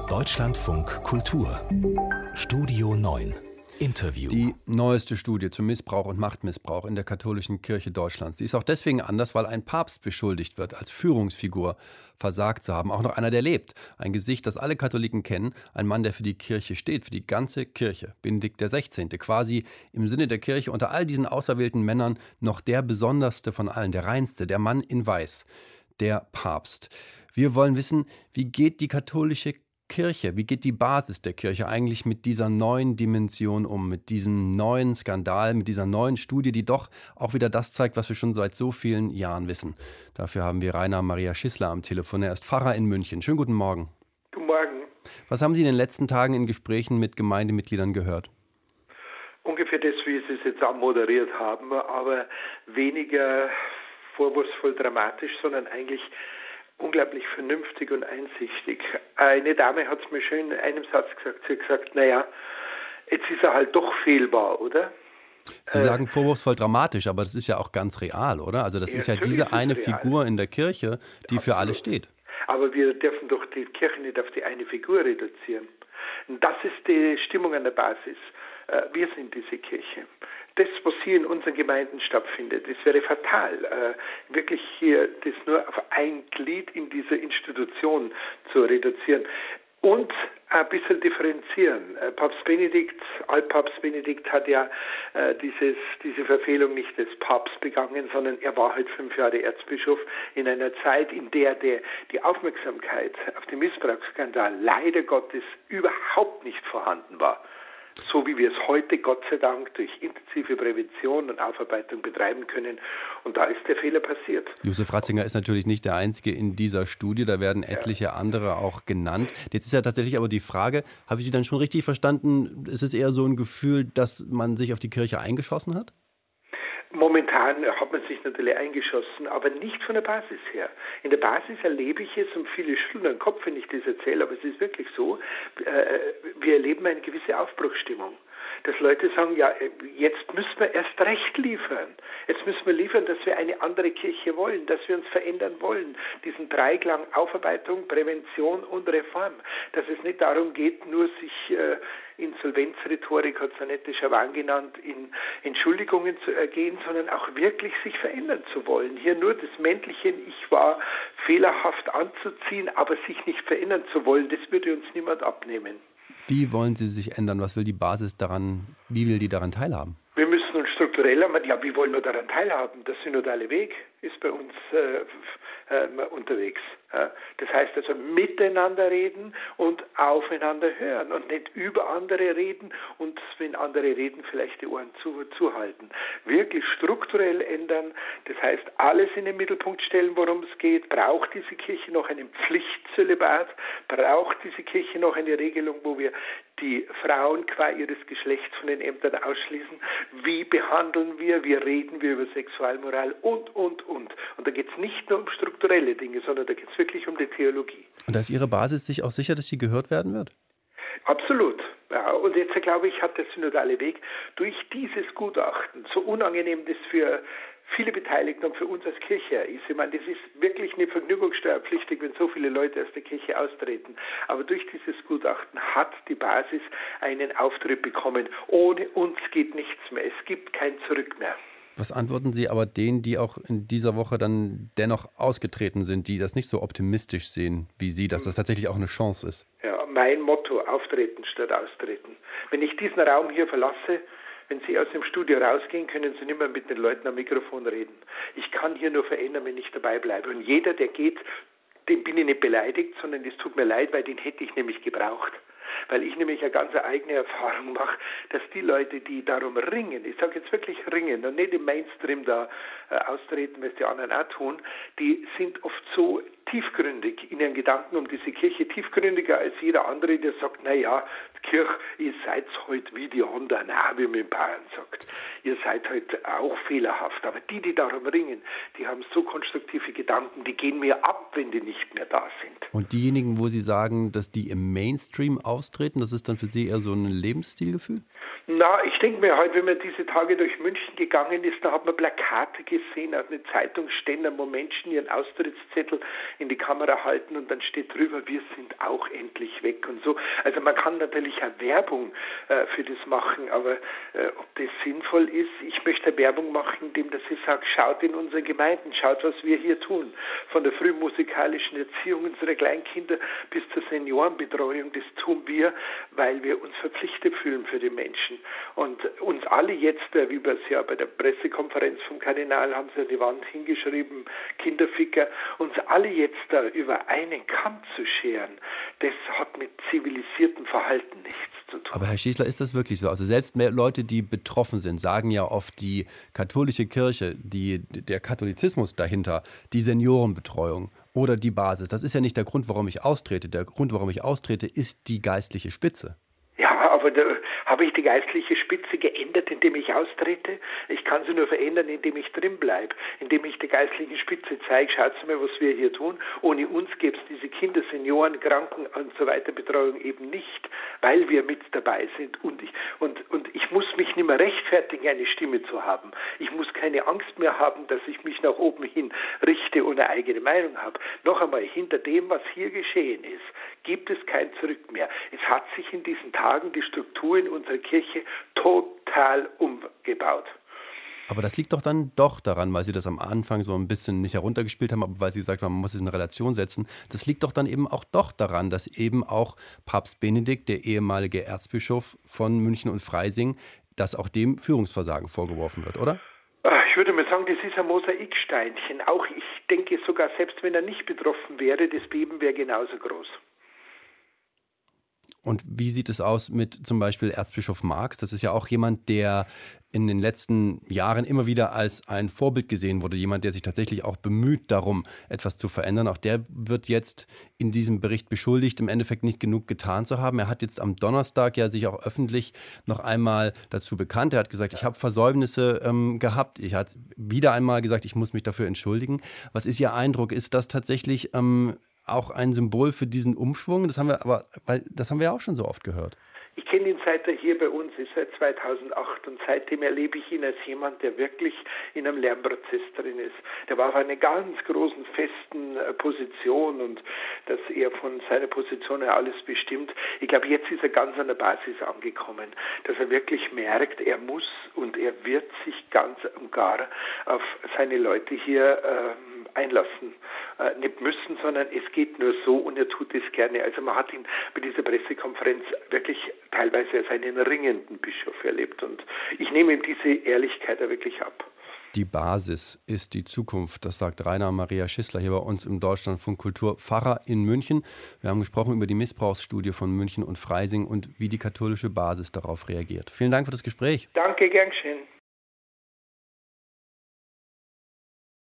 Deutschlandfunk Kultur Studio 9 Interview. Die neueste Studie zum Missbrauch und Machtmissbrauch in der katholischen Kirche Deutschlands. Die ist auch deswegen anders, weil ein Papst beschuldigt wird, als Führungsfigur versagt zu haben. Auch noch einer, der lebt. Ein Gesicht, das alle Katholiken kennen. Ein Mann, der für die Kirche steht, für die ganze Kirche. Benedikt XVI. Quasi im Sinne der Kirche unter all diesen auserwählten Männern noch der besonderste von allen, der reinste, der Mann in Weiß, der Papst. Wir wollen wissen, wie geht die katholische Kirche, wie geht die Basis der Kirche eigentlich mit dieser neuen Dimension um, mit diesem neuen Skandal, mit dieser neuen Studie, die doch auch wieder das zeigt, was wir schon seit so vielen Jahren wissen. Dafür haben wir Rainer Maria Schissler am Telefon. Er ist Pfarrer in München. Schönen guten Morgen. Guten Morgen. Was haben Sie in den letzten Tagen in Gesprächen mit Gemeindemitgliedern gehört? Ungefähr das, wie Sie es jetzt anmoderiert haben, aber weniger vorwurfsvoll dramatisch, sondern eigentlich unglaublich vernünftig und einsichtig. Eine Dame hat es mir schön in einem Satz gesagt. Sie hat gesagt, naja, jetzt ist er halt doch fehlbar, oder? Sie sagen vorwurfsvoll dramatisch, aber das ist ja auch ganz real, oder? Also das ist ja diese eine Figur in der Kirche, die für alle steht. Aber wir dürfen doch die Kirche nicht auf die eine Figur reduzieren. Und das ist die Stimmung an der Basis. Wir sind diese Kirche. Das, was hier in unseren Gemeinden stattfindet, das wäre fatal, wirklich hier das nur auf ein Glied in dieser Institution zu reduzieren. Und ein bisschen differenzieren. Altpapst Benedikt hat ja diese Verfehlung nicht des Papstes begangen, sondern er war halt 5 Jahre Erzbischof in einer Zeit, in der die Aufmerksamkeit auf den Missbrauchsskandal leider Gottes überhaupt nicht vorhanden war. So wie wir es heute Gott sei Dank durch intensive Prävention und Aufarbeitung betreiben können. Und da ist der Fehler passiert. Josef Ratzinger ist natürlich nicht der Einzige in dieser Studie, da werden etliche andere auch genannt. Jetzt ist ja tatsächlich aber die Frage, habe ich Sie dann schon richtig verstanden, ist es eher so ein Gefühl, dass man sich auf die Kirche eingeschossen hat? Momentan hat man sich natürlich eingeschossen, aber nicht von der Basis her. In der Basis erlebe ich es und viele schütteln den Kopf, wenn ich das erzähle, aber es ist wirklich so, wir erleben eine gewisse Aufbruchsstimmung. Dass Leute sagen, ja, jetzt müssen wir erst recht liefern. Jetzt müssen wir liefern, dass wir eine andere Kirche wollen, dass wir uns verändern wollen. Diesen Dreiklang Aufarbeitung, Prävention und Reform. Dass es nicht darum geht, nur sich Insolvenzrhetorik, hat Annette Schawan genannt, in Entschuldigungen zu ergehen, sondern auch wirklich sich verändern zu wollen. Hier nur das männliche Ich war fehlerhaft anzuziehen, aber sich nicht verändern zu wollen, das würde uns niemand abnehmen. Wie wollen Sie sich ändern? Was will die Basis daran, wie will die daran teilhaben? Wir müssen uns strukturell, wie wollen wir daran teilhaben? Der synodale Weg ist bei uns unterwegs. Das heißt also miteinander reden und aufeinander hören und nicht über andere reden und wenn andere reden, vielleicht die Ohren zuhalten. Wirklich strukturell ändern, das heißt alles in den Mittelpunkt stellen, worum es geht. Braucht diese Kirche noch einen Pflichtzölibat? Braucht diese Kirche noch eine Regelung, wo wir die Frauen qua ihres Geschlechts von den Ämtern ausschließen? Wie behandeln wir? Wie reden wir über Sexualmoral? Und. Und da geht es nicht nur um strukturelle Dinge, sondern da geht es wirklich um die Theologie. Und da ist Ihre Basis sich auch sicher, dass sie gehört werden wird? Absolut. Ja, und jetzt, glaube ich, hat der synodale Weg durch dieses Gutachten, so unangenehm das für viele Beteiligten und für uns als Kirche ist. Ich meine, das ist wirklich nicht vergnügungssteuerpflichtig, wenn so viele Leute aus der Kirche austreten. Aber durch dieses Gutachten hat die Basis einen Auftritt bekommen. Ohne uns geht nichts mehr. Es gibt kein Zurück mehr. Was antworten Sie aber denen, die auch in dieser Woche dann dennoch ausgetreten sind, die das nicht so optimistisch sehen wie Sie, dass das tatsächlich auch eine Chance ist? Ja, mein Motto, auftreten statt austreten. Wenn ich diesen Raum hier verlasse, wenn Sie aus dem Studio rausgehen, können Sie nicht mehr mit den Leuten am Mikrofon reden. Ich kann hier nur verändern, wenn ich dabei bleibe. Und jeder, der geht, den bin ich nicht beleidigt, sondern es tut mir leid, weil den hätte ich nämlich gebraucht. Weil ich nämlich eine ganz eigene Erfahrung mache, dass die Leute, die darum ringen, ich sage jetzt wirklich ringen und nicht im Mainstream da austreten, was die anderen auch tun, die sind oft so tiefgründig in ihren Gedanken um diese Kirche, tiefgründiger als jeder andere, der sagt, naja, Kirche, ihr seid heute wie die anderen, wie man in Bayern sagt. Ihr seid heute auch fehlerhaft. Aber die darum ringen, die haben so konstruktive Gedanken, die gehen mir ab, wenn die nicht mehr da sind. Und diejenigen, wo Sie sagen, dass die im Mainstream austreten, das ist dann für Sie eher so ein Lebensstilgefühl? Na, ich denke mir halt, wenn man diese Tage durch München gegangen ist, da hat man Plakate gesehen, auf den Zeitungsständern, wo Menschen ihren Austrittszettel in die Kamera halten und dann steht drüber, wir sind auch endlich weg und so. Also man kann natürlich auch Werbung für das machen, aber ob das sinnvoll ist, ich möchte Werbung machen, indem dass ich sage, schaut in unsere Gemeinden, schaut, was wir hier tun. Von der frühmusikalischen Erziehung unserer Kleinkinder bis zur Seniorenbetreuung, das tun wir, weil wir uns verpflichtet fühlen für die Menschen. Und uns alle jetzt, wie wir es ja bei der Pressekonferenz vom Kardinal haben sie an die Wand hingeschrieben, Kinderficker, uns alle jetzt da über einen Kamm zu scheren, das hat mit zivilisiertem Verhalten nichts zu tun. Aber Herr Schießler, ist das wirklich so? Also selbst mehr Leute, die betroffen sind, sagen ja oft, die katholische Kirche, der Katholizismus dahinter, die Seniorenbetreuung oder die Basis, das ist ja nicht der Grund, warum ich austrete. Der Grund, warum ich austrete, ist die geistliche Spitze. Ja, aber da habe ich die geistliche Spitze geändert, indem ich austrete. Ich kann sie nur verändern, indem ich drin bleibe, indem ich der geistlichen Spitze zeige, schaut mal, was wir hier tun. Ohne uns gäbe es diese Kinder, Senioren, Kranken und so weiter Betreuung eben nicht, weil wir mit dabei sind. Und ich muss mich nicht mehr rechtfertigen, eine Stimme zu haben. Ich muss keine Angst mehr haben, dass ich mich nach oben hin richte und eine eigene Meinung habe. Noch einmal, hinter dem, was hier geschehen ist, gibt es kein Zurück mehr. Es hat sich in diesen Tagen die Struktur in unserer Kirche total umgebaut. Aber das liegt doch dann doch daran, weil Sie das am Anfang so ein bisschen nicht heruntergespielt haben, aber weil Sie gesagt haben, man muss es in Relation setzen. Das liegt doch dann eben auch doch daran, dass eben auch Papst Benedikt, der ehemalige Erzbischof von München und Freising, dass auch dem Führungsversagen vorgeworfen wird, oder? Ich würde mal sagen, das ist ein Mosaiksteinchen. Auch ich denke sogar, selbst wenn er nicht betroffen wäre, das Beben wäre genauso groß. Und wie sieht es aus mit zum Beispiel Erzbischof Marx? Das ist ja auch jemand, der in den letzten Jahren immer wieder als ein Vorbild gesehen wurde. Jemand, der sich tatsächlich auch bemüht darum, etwas zu verändern. Auch der wird jetzt in diesem Bericht beschuldigt, im Endeffekt nicht genug getan zu haben. Er hat jetzt am Donnerstag ja sich auch öffentlich noch einmal dazu bekannt. Er hat gesagt, ich habe Versäumnisse gehabt. Ich hat wieder einmal gesagt, ich muss mich dafür entschuldigen. Was ist Ihr Eindruck? Ist das tatsächlich auch ein Symbol für diesen Umschwung? Das haben wir ja auch schon so oft gehört. Ich kenne ihn, seit er hier bei uns ist, seit 2008, und seitdem erlebe ich ihn als jemand, der wirklich in einem Lernprozess drin ist. Der war auf einer ganz großen, festen Position, und dass er von seiner Position her alles bestimmt. Ich glaube, jetzt ist er ganz an der Basis angekommen, dass er wirklich merkt, er muss und er wird sich ganz und gar auf seine Leute hier einlassen. Nicht müssen, sondern es geht nur so, und er tut es gerne. Also man hat ihn bei dieser Pressekonferenz wirklich teilweise als einen ringenden Bischof erlebt, und ich nehme ihm diese Ehrlichkeit da wirklich ab. Die Basis ist die Zukunft, das sagt Rainer Maria Schießler hier bei uns im Deutschlandfunk Kultur, Pfarrer in München. Wir haben gesprochen über die Missbrauchsstudie von München und Freising und wie die katholische Basis darauf reagiert. Vielen Dank für das Gespräch. Danke, gern geschehen.